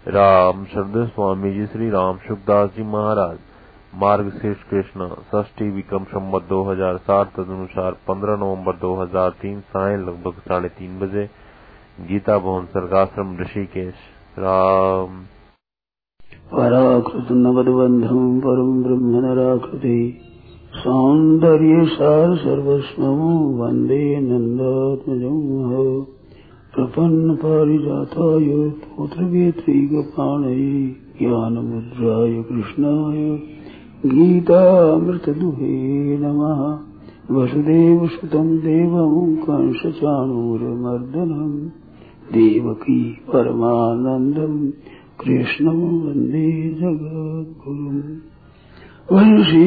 राम शब्द स्वामी जी श्री राम सुखदास जी महाराज मार्ग शीर्ष कृष्ण षष्ठी विक्रम संवत 2007 तदनुसार 15 नवंबर 2003 साय लगभग 3:30 बजे गीता भवन सर्गाश्रम ऋषिकेश। राम पराकृत नवद्बंधं परम ब्रह्म नराकृति सौंदर्य सार सर्वस्वं वंदे नंदात्मजं प्रपन्न पारिजाताय पुत्रवेत्रैकपाणये ज्ञानमुद्राय कृष्णाय गीतामृतदुहे नमः। वसुदेवसुतं देवं कंसचाणूरमर्दनं देवकी परमानन्दं कृष्णं वन्दे जगद्गुरुम्। वंशी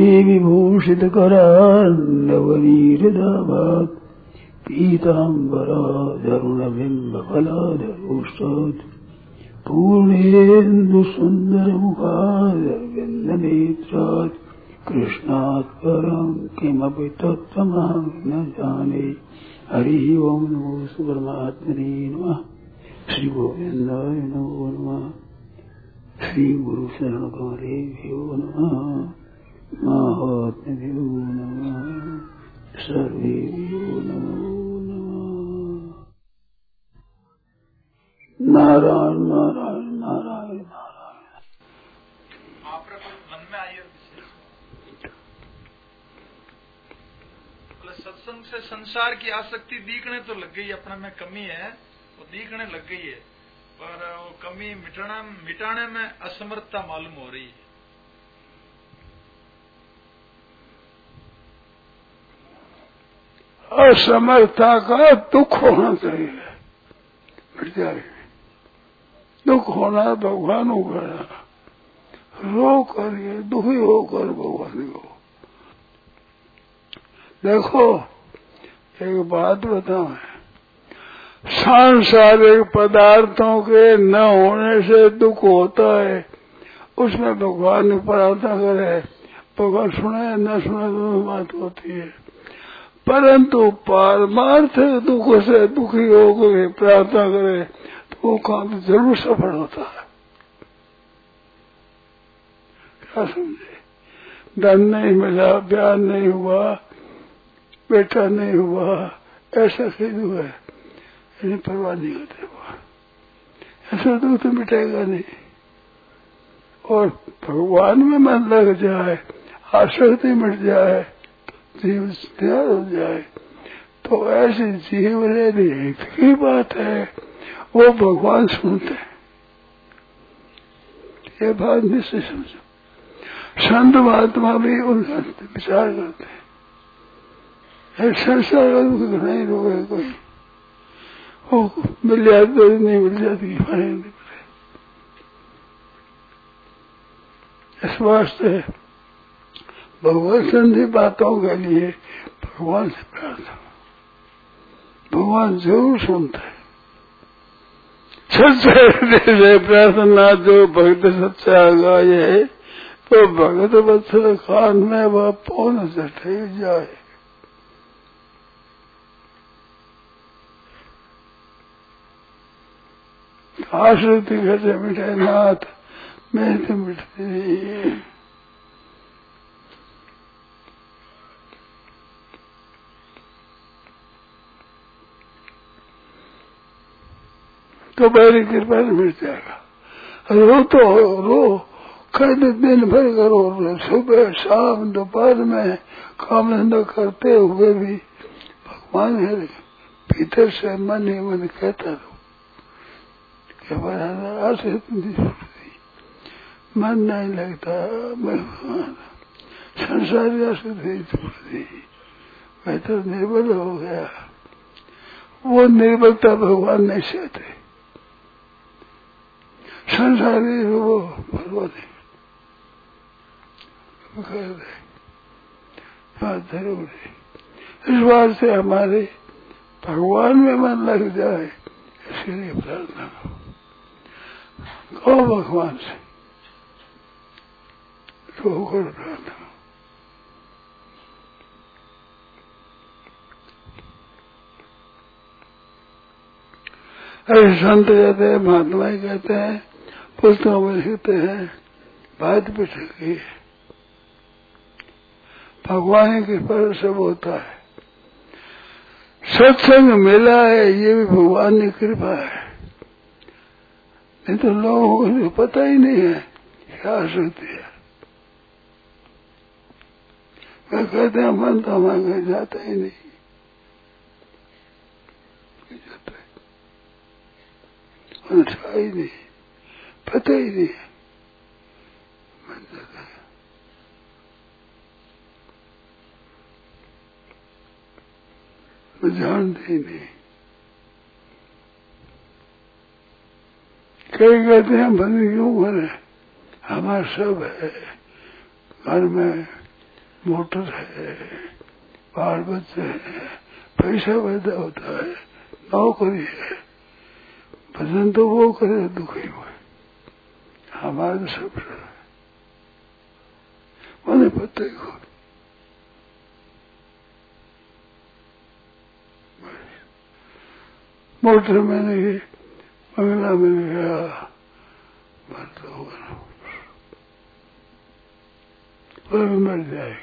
विभूषितकरान्नवनीरदाभात् पीताम्बराधरुणबिम्बफलाधरोष्टात् पूर्णेन्दुसुन्दरमुखादरविन्दनेत्रात् कृष्णात् परं किमपि तत्त्वमहं न जाने। हरि ओं नमो परमात्मने नमः। श्री गोविन्दाय नमो नमः। श्री गुरु शरण कमलेभ्यो नमः। महात्म्यो नमः। सर्वेभ्यो नमो नमः। नारायण नारायण नारायण नारायण। आप मन में आई सत्संग से संसार की आसक्ति दिखने तो लग गई, अपने में कमी है वो दिखने लग गई है, पर वो कमी मिटाने में असमर्थता मालूम हो रही है। असमर्थता का दुख होना चाहिए, मिट जाए। दुख होना भगवान को करना, रो कर ये दुखी होकर भगवान को। देखो एक बात बताऊं, सांसारिक पदार्थों के न होने से दुख होता है, उसमें भगवान ने प्रार्थना करे, भगवान सुने न सुने दोनों बात होती है। परंतु पारमार्थिक दुख से दुखी होकर प्रार्थना करे तो वो काम जरूर सफल होता है। क्या समझे? धन नहीं मिला, प्यार नहीं हुआ, बेटा नहीं हुआ, ऐसा खेद हुआ है, इन्हें परवाह नहीं होते हुआ, ऐसा दुख तो मिटेगा नहीं। और भगवान में मन लग जाए, आसक्ति मिट जाए, जीवन तैयार हो जाए, तो ऐसी जीवन एक ही बात है, वो भगवान सुनते हैं। ये बात निश्चय समझो। संत महात्मा भी उनका विचार करते हैं। संसार का दुख नहीं रोके कोई, वो मिल जाती तो नहीं मिल जाती, इस वास्ते भगवान संधि बातों के लिए भगवान से प्रार्थना, भगवान जरूर सुनते हैं। सच्चे से प्रार्थना जो भक्त सच्चा गाये, तो भगत वत्सल कान में वह पौन चढ़ जाए। आश्रित घर मिटे नाथ मैं तो मिटती नहीं। तो मेरी कृपा से मिट जाएगा। रो तो रो, कई दिन भर करो, सुबह शाम दोपहर में काम धंधा करते हुए भी भगवान है भीतर से मन ही मन कहता रहो कि मन नहीं लगता, मैं संसारी आसक्ति छोड़ दी, मैं तो निर्बल हो गया। वो निर्बलता भगवान नहीं सहते, संसारी वो भगवान जरूर है। इस बार से हमारे भगवान में मन लग जाए, इसके लिए प्रार्थना करो भगवान से, तो करो प्रार्थना। ऐसे संत कहते हैं, महात्मा ही कहते हैं, पुस्तकों में लिखते हैं बात पिछड़ी भगवान की कृपा सब होता है। सत्संग मिला है ये भी भगवान की कृपा है, नहीं तो लोगों को तो पता ही नहीं है क्या सोचती है। मैं कहते हैं मन तो हमारे घर जाता ही नहीं, जाता ही नहीं, पता ही नहीं मन जाता है। मैं जानते ही नहीं। कई कहते हैं बंदी क्यों करे, हमारा सब है, घर में मोटर है, बाल बच्चे हैं, पैसा पैदा होता है, नौकरी है, भजन तो वो करे दुखी हुए, हमारे तो सब है। मैंने पता ही को मोटर में नहीं, बंगला मिल गया, मर तो होगा, मर जाएगी।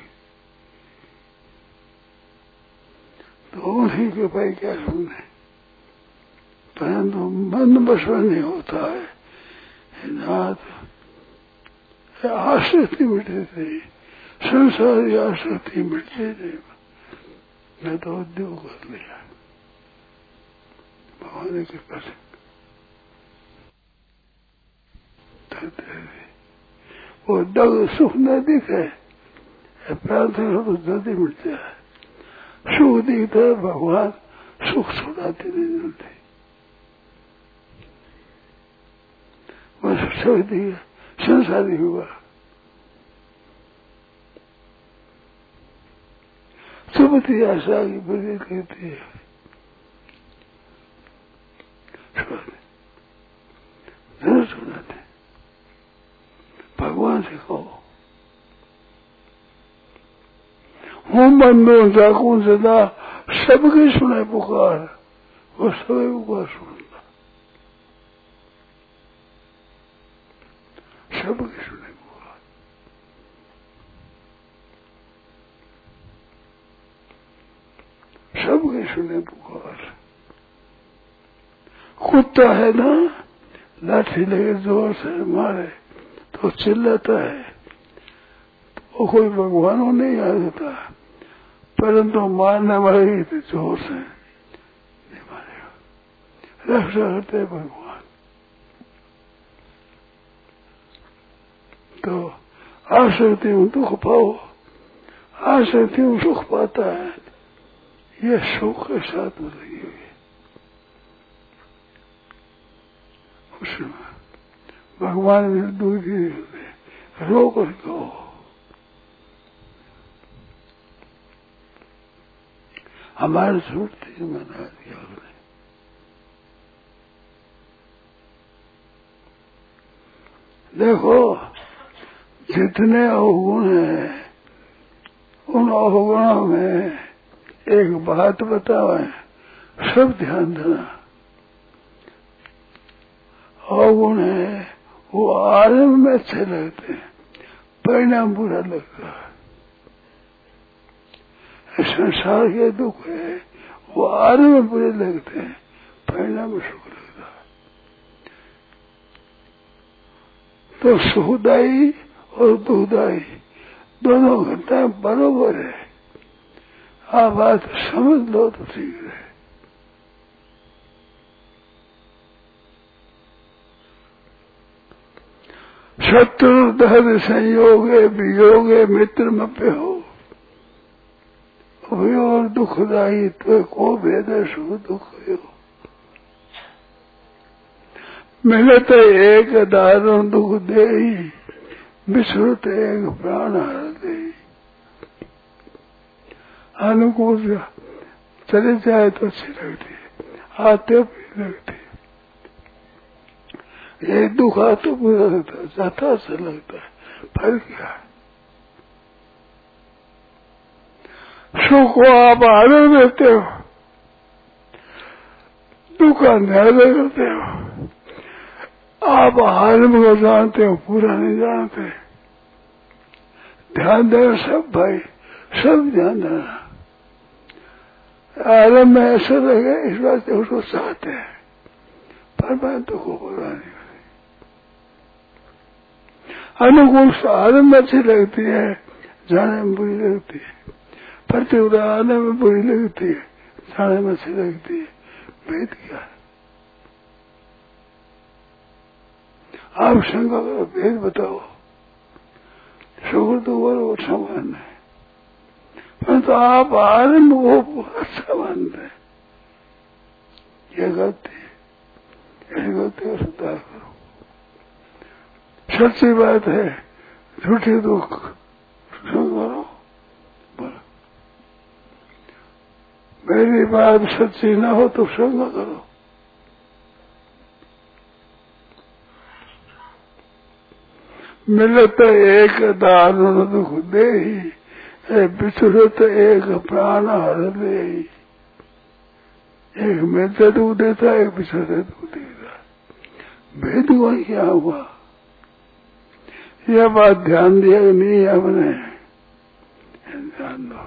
तो उन्हीं के भाई क्या सुनने, परंतु मन बसवा नहीं होता है। नाथ आसक्ति मिटे थे, संसारी आसक्ति मिटती नहीं, मैं तो उद्योग कर लिया भगवान के पास। वो दग सुख न दिखे, प्रार्थना तो जल्दी मिट जाए। सुख दिखता है, भगवान सुख छुड़ाते नहीं जल्दी। बस सुख दिया संसारी हुआ, सुबती आशा की बड़ी कहती है, जरूर सुनाते। भगवान से कहो, हूँ बंदो जाकू सदा सबके सुने पुकार, वो सभी पुकार सुनता, सबके सुने पुकार। सबके सुने पुकार। कुत्ता है ना, लाठी लगे जोर से मारे तो चिल्लाता है, तो कोई भगवान को नहीं याद होता, परंतु मारने वाले तो जोर से नहीं मारेगा। रक्षा करते है भगवान। तो आसक्ति में दुख पाओ, आसक्ति में सुख पाता है, यह सुख के साथ लगी हुई है। उसमें भगवान में दूरी रो कर कहो, हमारे छूटती मना दिया उन्हें। देखो जितने अवगुण हैं, उन अवगुणों में एक बात बताओ, सब ध्यान देना। अवगुण है वो आरंभ में अच्छे लगते हैं, परिणाम बुरा लगता है। संसार के दुख है वो आरंभ में बुरे लगते हैं, परिणाम में सुख लगता है। तो सुखदायी और दुखदायी दोनों घटनाएं बरोबर है। आप बात समझ लो तो ठीक है। शत्रु धर्म संयोगे वियोगे मित्र मप्य हो, और दुखदायी तो को भेद सुख दुख हो। मिलत एक दारुण दुख दे, विश्रुत एक प्राण हर दे। अनुकूल चले जाए तो अच्छी लगती है, आते भी लगती है। ये दुख आता बुरा लगता है, जाता अच्छा लगता है, फर्क क्या है। सुख को आप आनंद देते हो, दुख का न्याय करते हो। आप आरंभ को जानते हो, पूरा नहीं जानते। ध्यान देना सब भाई, सब ध्यान देना। आरंभ में ऐसा लगे इस बात से उसको चाहते हैं, पर मैं तो को पूरा नहीं करी। अनुकूल आरंभ में अच्छी लगती है, जाने में बुरी लगती है। प्रतिक्रिया आने में बुरी लगती है, जाने में अच्छी लगती है। भेद क्या है? आप शंका करो, भेद बताओ। शुक्र तो वो समान है, परंतु आप आरंभ को अच्छा मानते हैं। ये गलती है, ऐसी गलती को सुधार करो। सच्ची बात है, झूठी दुख करो। बोलो मेरी बात सच्ची ना हो तो शंका करो। मिलत एक दारुण दुख दे ही, बिछुड़त एक प्राण हर दे ही। एक मिलते दुख देता है, एक बिछुड़ते दुख देता है। भेद हुआ क्या हुआ? यह बात ध्यान दिया कि नहीं आपने? ध्यान दो।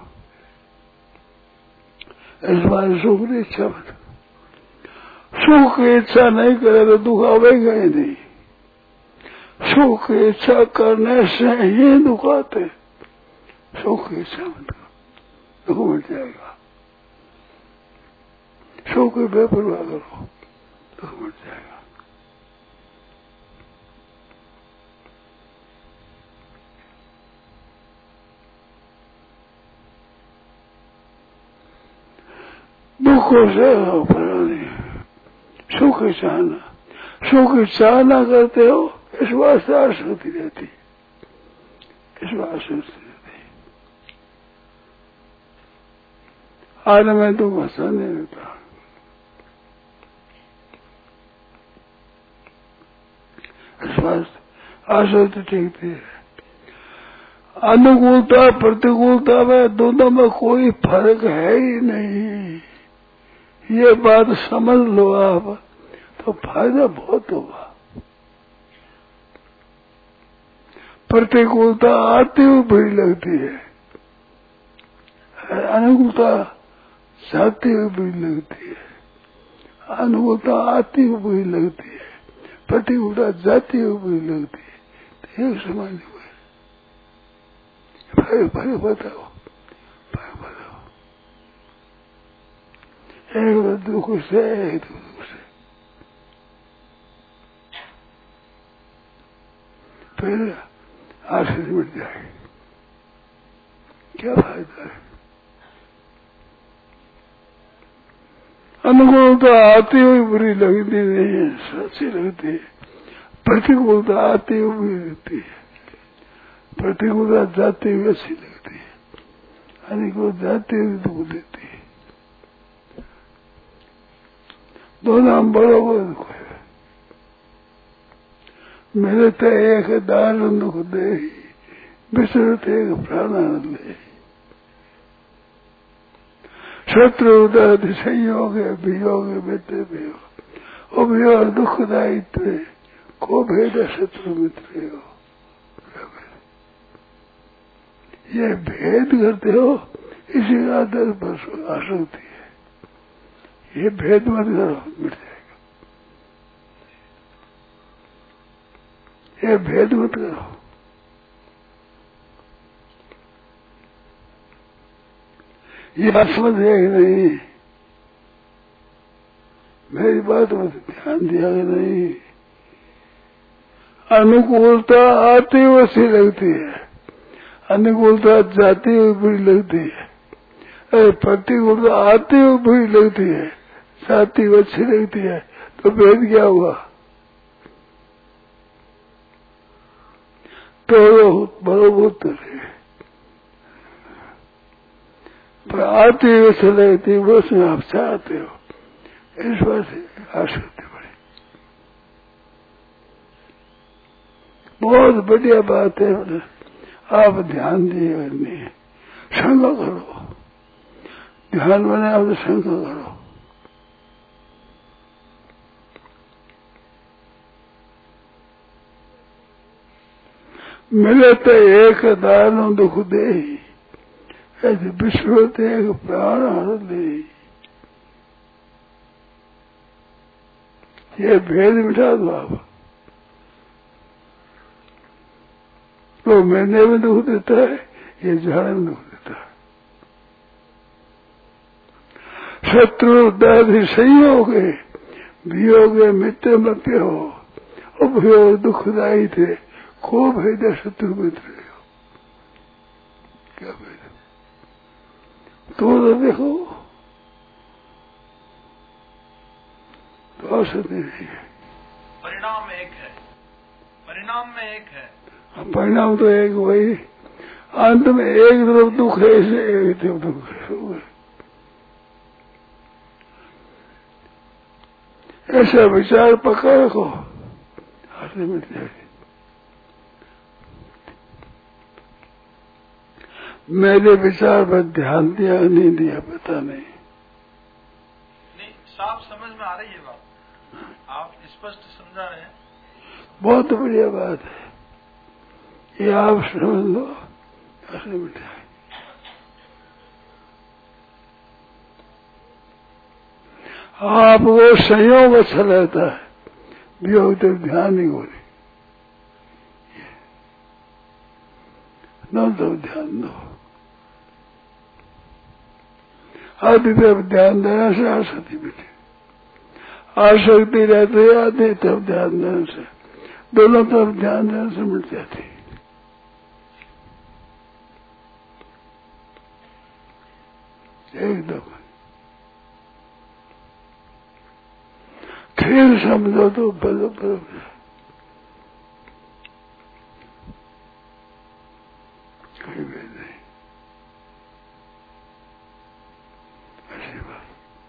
इस बार सुख की इच्छा मत। सुख की इच्छा नहीं करे तो दुख आवेगा ही नहीं। सुख की इच्छा करने से ही दुख आते। सुख की इच्छा मत करो, दुख मिट जाएगा। सुख की बेपरवाह करो, दुख मिट जाएगा। दुखों से अपराधी, सुख की चाहना, सुख की चाहना करते हो, इस वास्ते आसक्ति रहती, इस वास्ते रहती। आज मैं तो भाषा नहीं रहता। इस वास्ते आसक्ति टिकती है। अनुकूलता प्रतिकूलता में दोनों में कोई फर्क है ही नहीं। ये बात समझ लो आप, तो फायदा बहुत होगा। प्रतिकूलता आती हुई बुरी लगती है, अनुकूलता जाती हुई बुरी लगती है। अनुकूलता आती हुई बुरी लगती है, प्रतिकूलता जाती हुई बुरी लगती है। तो एक समझ हुए भाई बताओ, एक दुख से, एक दुख से फिर आसक्ति मिट जाएगी। क्या फायदा है? अनुकूलता आती हुई बुरी लगती नहीं है, सच्ची लगती है। प्रतिकूलता आती हुई बुरी लगती है, प्रतिकूलता जाती हुई अच्छी लगती है, अनुकूलता जाती हुई दुख देती है। दोनों बराबर दुख है। मेरे तो एक दारुण दुख दे, बिछड़ते एक प्राणानंद ले। शत्रु दर्द संयोग वियोग मित्र वियोग, वियोग दुखदायित्व को भेद शत्रु मित्र हो। ये भेद करते हो, इसी आदर पर आसक्ति है। ये भेद मत करो, मिट जाएगा। ये भेद मत करो। ये बात समझ है कि नहीं? मेरी बात में ध्यान दिया कि नहीं? अनुकूलता आती हुई अच्छी लगती है, अनुकूलता जाती हुई बुरी लगती है। प्रतिकूलता आती हुई बुरी लगती है, जाती हुई अच्छी लगती है। तो भेद क्या हुआ? तो बरोबर है, पर आती हुई अच्छी लगती है, वो उसमें आप चाहते हो। इस बात से आसक्ति बड़ी बहुत बढ़िया बात है। आप ध्यान दिए नहीं, शंका करो। ध्यान बने आप तो शंका करो। मिले तो एक दानों दुख दे, ऐसे विश्वते एक प्राण हर ले। ये भेद मिटा दो आप। तो मैंने में दुख देता है, ये जाने में दुख देता है। शत्रु दादी सही हो गए, वियोगे मित्र मत्य हो, उपयोग दुखदायी थे, खूब है शत्रु मित्र हो। क्या भेद? तो देखो तो औषधि नहीं है, परिणाम एक है, परिणाम में एक है। परिणाम तो एक वही, अंत में एक तरफ दुख है, इसे एक तरफ दुख है। ऐसा विचार पक्का रखो, हाथ मिट जाएगी। मेरे विचार पर ध्यान दिया नहीं दिया पता नहीं। साफ समझ में आ रही है बात, आप स्पष्ट समझा रहे हैं। बहुत बढ़िया बात है, ये आप समझ लो, ऐसे मिट जाए। आपको संयोग अच्छा लगता है, वियोग तक ध्यान नहीं हो रही, न तो ध्यान दो। आदि तरफ ध्यान देने से आसक्ति मिटे, आसक्ति रहती है आदि तरफ ध्यान देने से, दोनों तरफ ध्यान देने से मिट जाती है। एकदम ठीक समझो तो बलो बराबर, कोई भेद नहीं। ऐसी बात।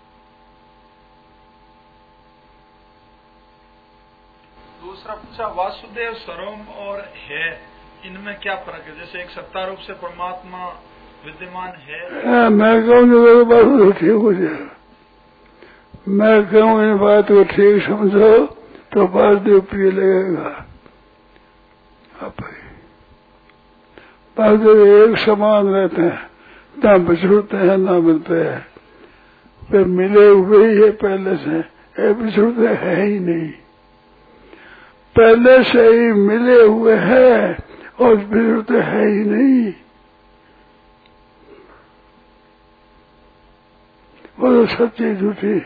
दूसरा पूछा, वासुदेव सर्वम और है, इनमें क्या फर्क है? जैसे एक सत्ता रूप से परमात्मा विद्यमान है। मैं कहूँ बात ठीक हो जाएगा। मैं कहूँ इन बात को ठीक समझो तो वासुदेव प्रिय लगेगा। वासुदेव एक समान रहते हैं, ना बिछड़ते हैं ना मिलते हैं, वे मिले हुए ही है पहले से, बिछड़ते है ही नहीं, पहले से ही मिले हुए हैं और बिछड़ते है ही नहीं। वो तो सच्ची झूठी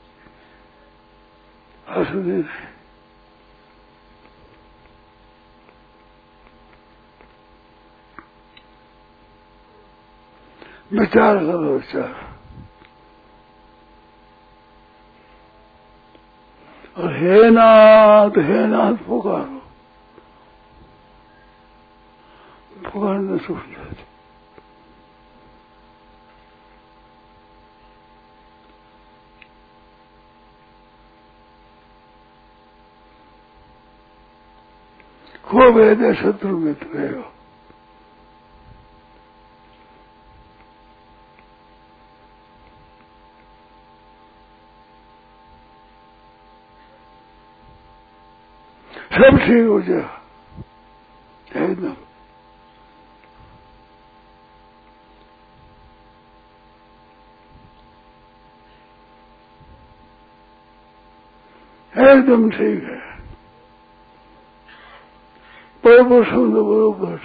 वासुदेव है। विचार करो, विचार, और हे नाथ पुकारो, पुकारने से उठ जाते। खूब है शत्रु मित्र हो, सब ठीक हो जाए एकदम। एकदम ठीक है, बरोबर समझो, बरोबर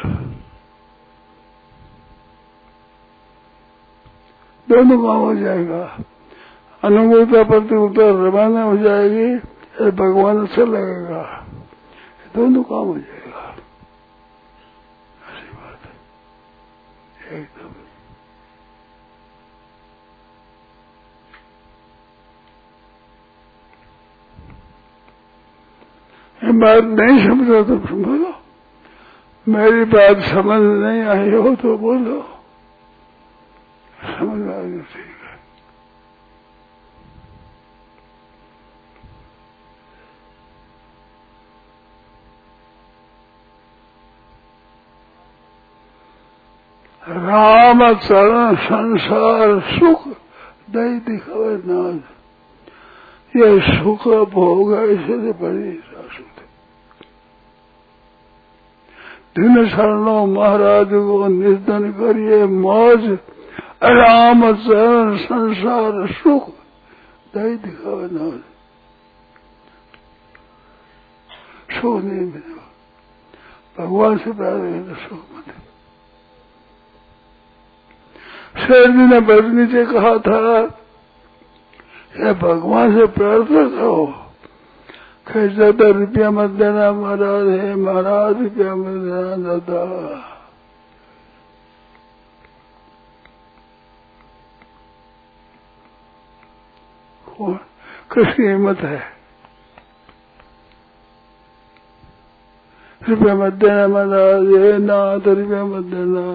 दोनों काम हो जाएगा। अनुकूलता प्रतिकूलता रवाना हो जाएगी, भगवान अच्छा लगेगा, दोनों काम हो जाएगा। ऐसी बात है एकदम। ये बात नहीं समझो तो बोलो, मेरी बात समझ नहीं आई हो तो बोलो, समझ आ गई ठीक है। राम चरण संसार सुख दई दिखावे नाथ, ये सुख भोग इससे बड़ी शाश्वत। दिन शरणों महाराज को निर्धन करिए मौज, राम चरण संसार सुख दही दिखावे न सुख नहीं मिलेगा। भगवान से प्रार्थना तो सुख मिले। शेर जी ने बरनी से कहा था कि भगवान से प्रार्थना करो कि ज्यादा रुपया मत देना महाराज, है महाराज रुपया मत देना ज्यादा। किसकी हिम्मत है? रुपया मत देना महाराज, है ना तो रुपया मत देना।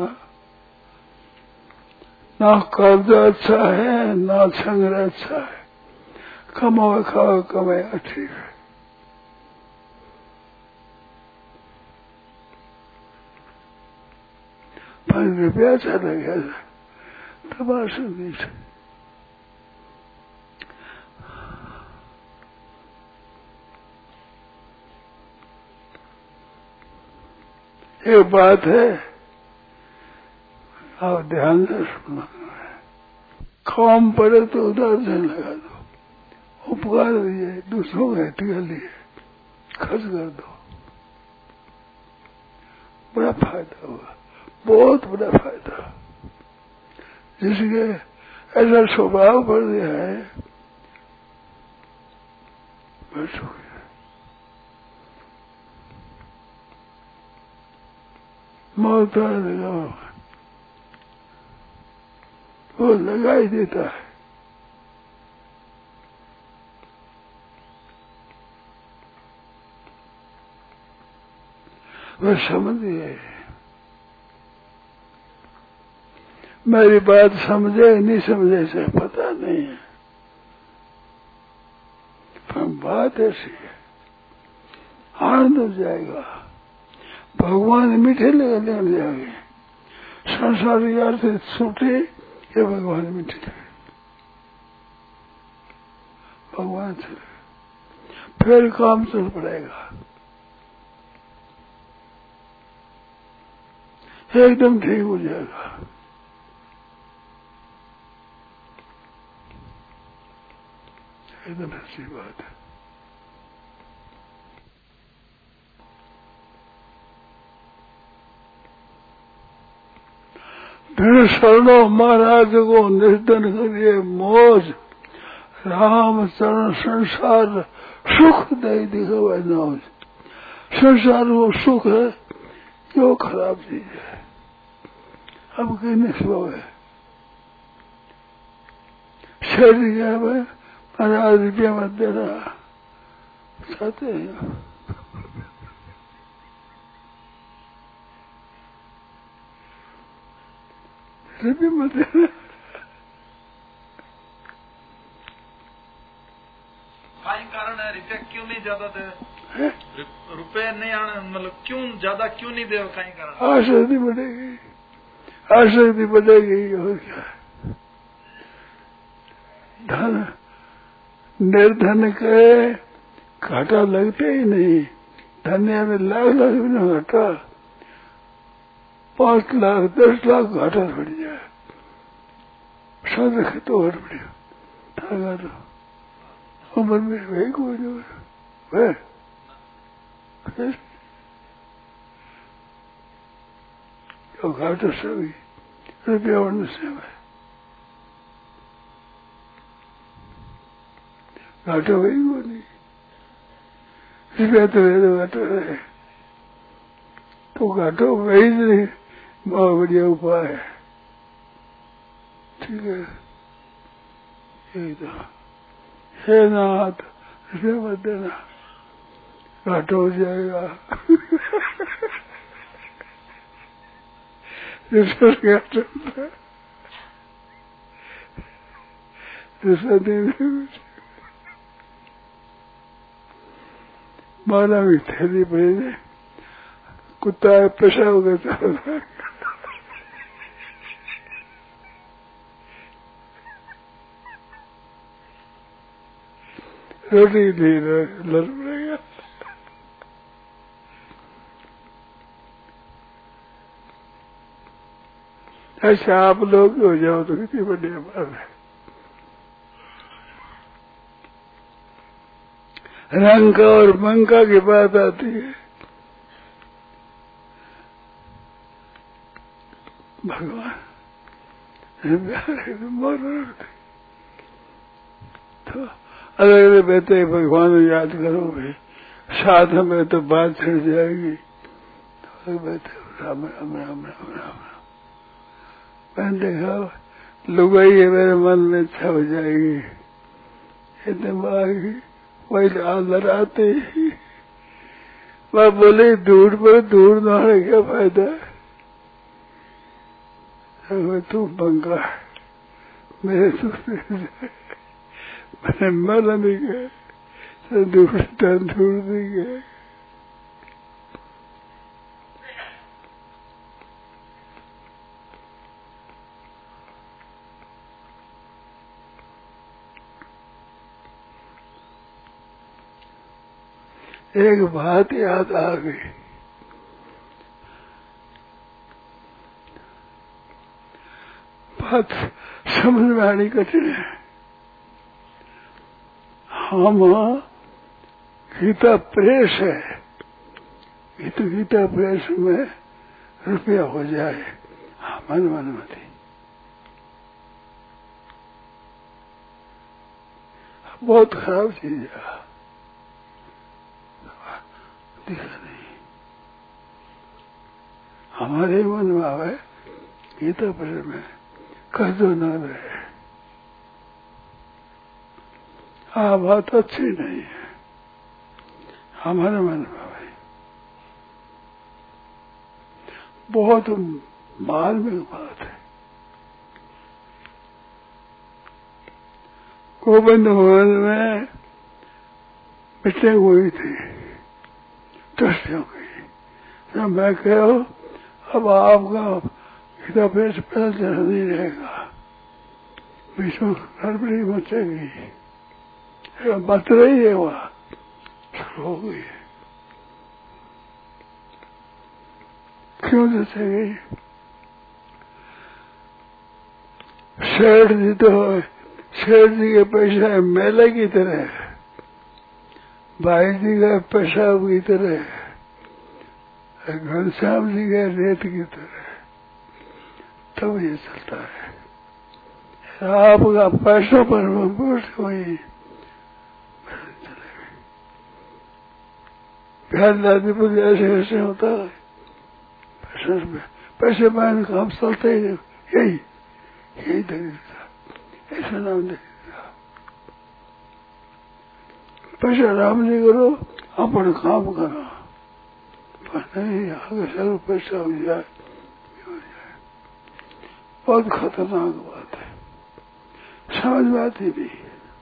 ना कर्जा अच्छा है ना संग्रह अच्छा है, कमाओ खाओ कमाए ठीक है। ₹5 चला गया तबाशा नहीं से। एक बात है, आप ध्यान से सुनना। काम पड़े तो उधार से लगा दो, उपकार दिए दूसरों के हित के लिए खर्च कर दो, बड़ा फायदा होगा, बहुत बड़ा फायदा। जिसके ऐसा स्वभाव बढ़ गया है बस हो गया। मौत वो लगा ही देता है। वह समझिए, मेरी बात समझे नहीं समझे से पता नहीं है, पर बात ऐसी है, आनंद हो जाएगा। भगवान मीठे लगे जाएंगे, संसार यार से छूटे ये भगवान मीठे लगे, भगवान से फिर काम चल पड़ेगा, एकदम ठीक हो जाएगा। एकदम अच्छी बात है। फिर शरणों महाराज को निर्धन करिए मौज, राम चरण संसार सुख दे दिखावे नौज। संसार वो सुख है, यो खराब चीज है, अब कहने से है। शरीर क्या है, महाराज रुपया मत देना चाहते हैं, रुपये मत देना। काई कारण है रुपया क्यों नहीं ज्यादा दे? रुपये नहीं आने मतलब क्यों ज्यादा क्यों नहीं दे? काई कारण? आसक्ति बढ़ेगी, आसक्ति बढ़ेगी और क्या। धन निर्धन के घाटा लगते ही नहीं, धन्य में लाख लाख बिना घाटा, 5 लाख 10 लाख घाटा बढ़ जाए, सब रखे तो और बढ़िया था। तो उम्र में वही कोई नहीं है, तो घाटा सभी रुपया बढ़ने से है, घाटा वही को नहीं, रुपया तो घाटा रहे तो घाटो वही नहीं, बहुत बढ़िया उपाय है। ठीक है, यही तो है नाथ, रुपया मत देना, घाटा हो जाएगा। दूसरा दिन माना भी थैली पड़ी, कुत्ता पेशाब करता रोटी नहीं लड़ पड़ेगा। ऐसे आप लोग हो जाओ तो कितनी बड़ी बात है। रंग का और मंका की बात आती है। भगवान तो अलग अलग बैठे भगवान याद करोगे, साथ में तो बात छिड़ जाएगी। तो बैठे राम राम राम राम राम। मैंने देखा लुगाई है मेरे मन में छप जाएगी, ये दिमाग वही अंदर आते ही वह बोले दूर पर दूर नहाने क्या फायदा है, तू पंखा मेरे मैंने मर नहीं गया, दूर नहीं गया। एक बात याद आ गई, बात समझ में आनी कठिन है। हम गीता प्रेस है, गीता प्रेस में रुपया हो जाए, मन अनुमति बहुत खराब चीज है, दिखा नहीं। हमारे मन में आवे गीता प्रेस में कर दो न रहे, बात अच्छी नहीं है हमारे मन में भाई। बहुत मार्मिक बात है। गोविंद भवन में मीटिंग हुई थी ट्रस्टियों की, जब मैं कह अब आपका गीता प्रेस पैदल चला नहीं रहेगा, बीच में गड़बड़ी मचेगी, बच रही है वहां शुरू हो गई। क्यों जचेगी? सेठ जी तो सेठ जी के पैसा मेले की तरह, भाई जी का पेशाब की तरह, घनश्याम जी का रेत की तरह, तब ये चलता है। आपका पैसों पर वही प्यार दादी पर ऐसे ऐसे होता है, पैसे में काम चलते ही यही दरिद्रता, ऐसा नाम दरिद्रता। पैसा राम जी करो, अपन काम करो, पर नहीं आगे चलो पैसा हो जाए। बहुत खतरनाक बात है, समझ में आती नहीं।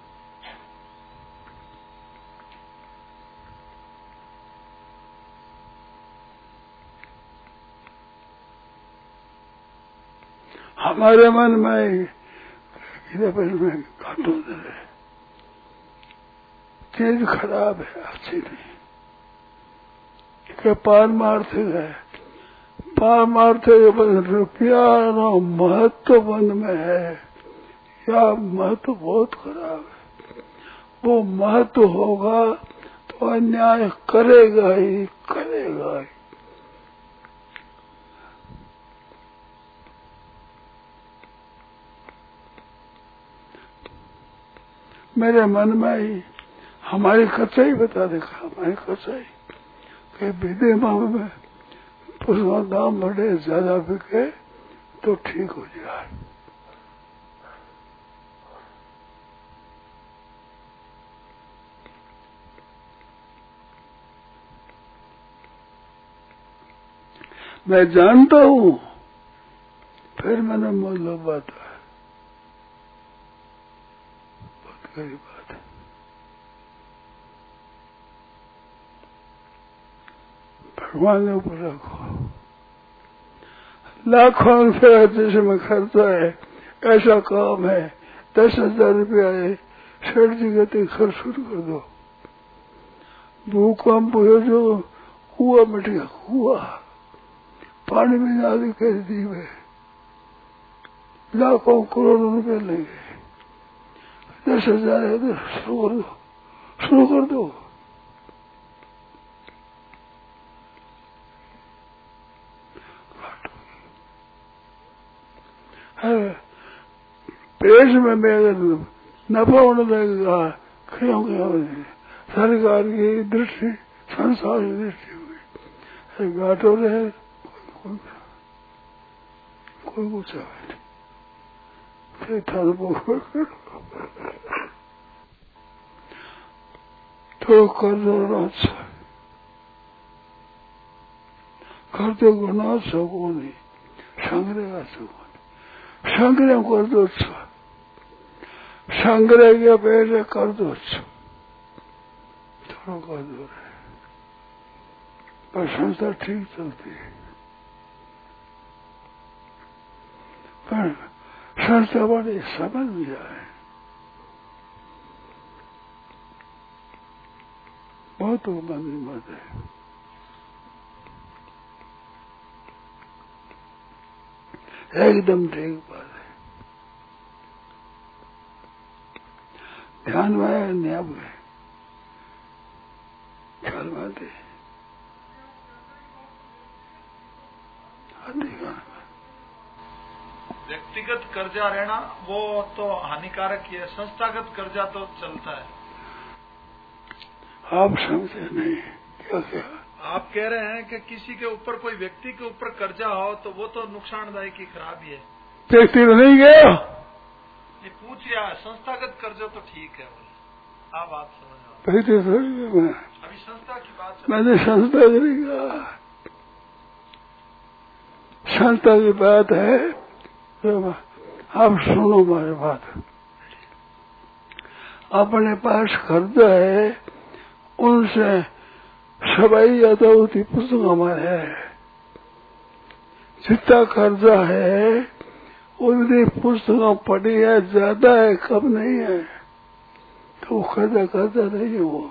हमारे मन में में घाटों है, चीज खराब है, अच्छी नहीं। पारमार्थिक है, पारमार्थिक रुपया ना महत्व मन में है, या महत्व बहुत खराब है। वो महत्व होगा तो अन्याय करेगा ही करेगा ही। मेरे मन में ही हमारी कचाई बता देखा, हमारी कचाई के विदेमा में उसका दाम बढ़े, ज्यादा बिके तो ठीक हो जाए। मैं जानता हूं, फिर मैंने मोल बात है, बहुत गरीब बात है। भगवान ने ऊपर रखो, लाखों रुपया जिसमें खर्चा है, ऐसा काम है, 10,000 रुपया है, सेठ जी कहते खर्च शुरू कर दो। भूकंप हो जो कुआ मिट गया, कुआ पानी में आगे कर दी में लाखों करोड़ों रुपए लगे, 10,000 है तो शुरू कर दो। पेश में नफा होने लगेगा, क्यों सरकार की दृष्टि, संसार की दृष्टि हुई, घाटो रहे कोई कुछ तो कर दो अच्छा, कर दो गुना सको नहीं, संग्रह का सको नहीं, संग्रह कर दो अच्छा, संग्रह के पहले कर दो अच्छा, थोड़ा कर दो रहे, पर संस्था ठीक चलती है, पर संस्था बड़ी समझ भी आए, बहुत मंदिर मत है, एकदम ठीक बात है। ध्यान में आया नहीं अब गए, ख्याल में आते व्यक्तिगत कर्जा रहना वो तो हानिकारक ही है, संस्थागत कर्जा तो चलता है। आप समझे नहीं क्या क्या? आप कह रहे हैं कि किसी के ऊपर, कोई व्यक्ति के ऊपर कर्जा हो तो वो तो नुकसानदायक ही, खराबी है। व्यक्ति तो नहीं गया, ये पूछ रहा है, संस्थागत कर्जा तो ठीक है। आप बात समझ मैं अभी संस्था की बात, मैंने संस्था करेगा, संस्था की बात है तो आप सुनो हमारी बात। अपने पास कर्जा है, उनसे सबाई ज्यादा होती पुस्तक हमारे है, जितना कर्जा है उतनी पुस्तक पड़ी है, ज्यादा है कम नहीं है, तो वो कर्जा नहीं है। वो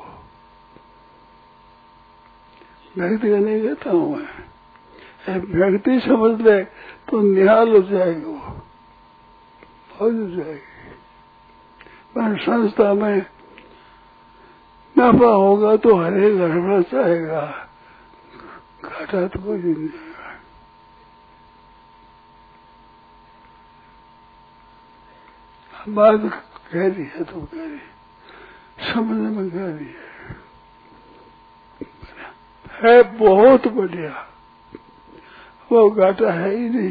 व्यक्ति का नहीं कहता हूँ मैं, व्यक्ति समझ ले तो निहाल हो जाएगी, वो हो जाएगी। पर संस्था में नफा होगा तो हरे घर में जाएगा, घाटा तो कोई नहीं जाएगा। बात कह रही है तो कह रही, समझने में कह रही है बहुत बढ़िया, वो घाटा है ही नहीं।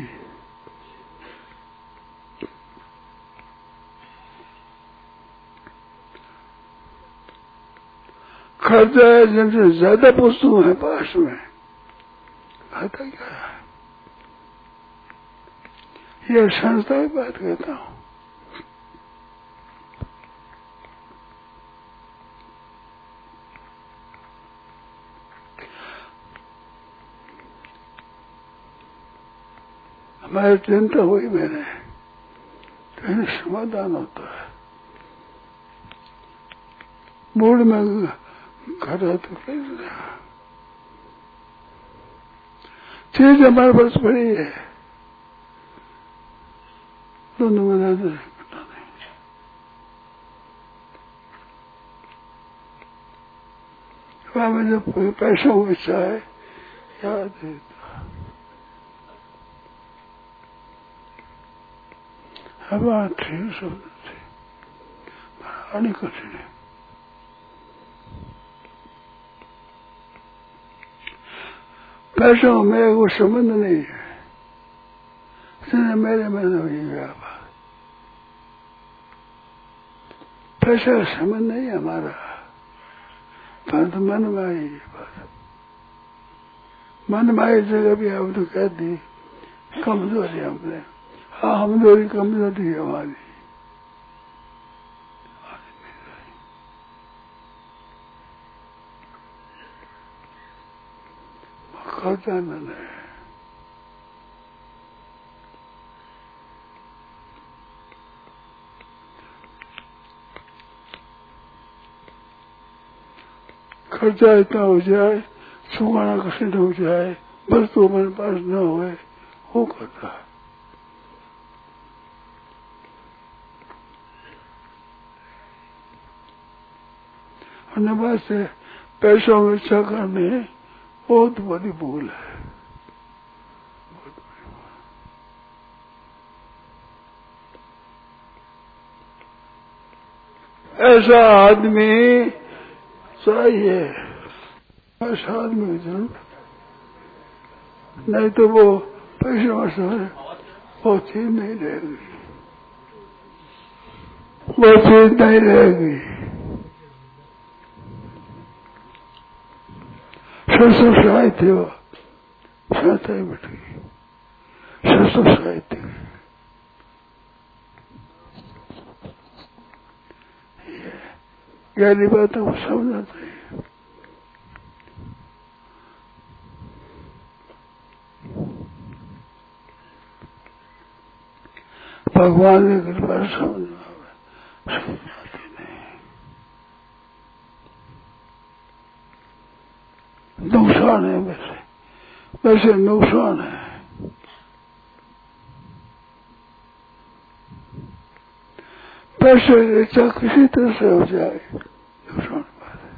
खर्चा है जिनसे ज्यादा वस्तु है पास में, घाटा क्या है? ये संस्था की बात कहता हूँ। हमारी चिंता हुई मैंने, तो इन्हें समाधान होता है। मूड में घटा तो कैसे चीज हमारे पास पड़ी है, दोनों में नहीं। हमें जब पैसा हो इच्छा है याद है, हमारा ठीक शब्द थे, आने कठिन है। पैसा मेरे को संबंध नहीं है, मेरे में हुई बात, पैसा का संबंध नहीं है हमारा, परंतु मन में आई बात, मन में आई जगह भी आप तो कह दी कमजोरी हमने, हाँ हमदोरी कमजोरी है हमारी, खर्चा न है। खर्चा इतना हो जाए, सुखाना कष्ट हो जाए, वस्तु मेरे पास न हो, वो करता है। अपने वास्ते पैसों में इच्छा करने बहुत बड़ी भूल है। ऐसा आदमी चाहिए, ऐसा आदमी जरूर, नहीं तो वो पैसे में वो चीज नहीं रहेगी, वो चीज नहीं रहेगी। सरसों साहित्य वो शांति बैठ गई, सरसों साहित्य गहरी बातों को समझना चाहिए। भगवान की कृपा समझना समझाते नहीं, नुकसान है, वैसे नुकसान है। पैसे इच्छा किसी तरह से हो जाए